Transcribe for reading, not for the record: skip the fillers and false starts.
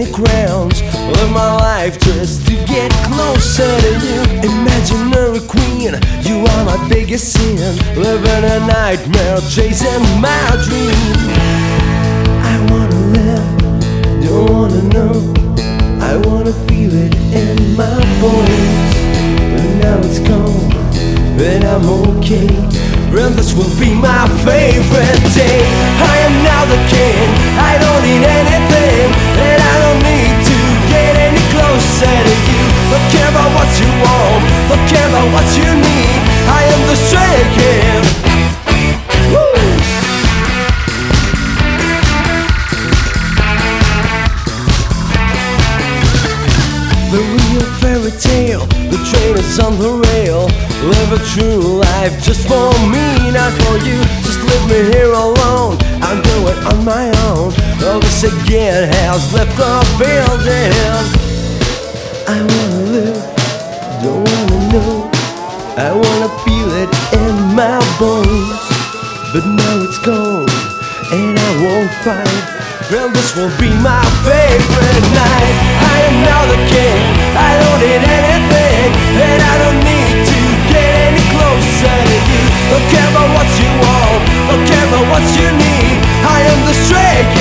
any crowns. Live my life just to get closer to you. Imaginary queen, you are my biggest sin. Living a nightmare, chasing my dream. I wanna live, don't wanna know. I wanna feel it in my bones. But now it's gone, but I'm okay. And this will be my favorite day. I am now the king, I don't need anything, and I don't need to get any closer to you. Don't care about what you want, don't care about what you need. I am the Stray King. Woo! The real fairy tale, the train is on the rail. Live a true life just for me, not for you. Just leave me here alone, I'm doing it on my own. Oh, this again has left the building. I wanna live, don't wanna know. I wanna feel it in my bones. But now it's gone, and I won't fight. Well, this will be my favorite night. I am now the king, I don't need anything, and I don't need to get any closer to you. Don't care about what you want, don't care about what you need. I am the Stray King.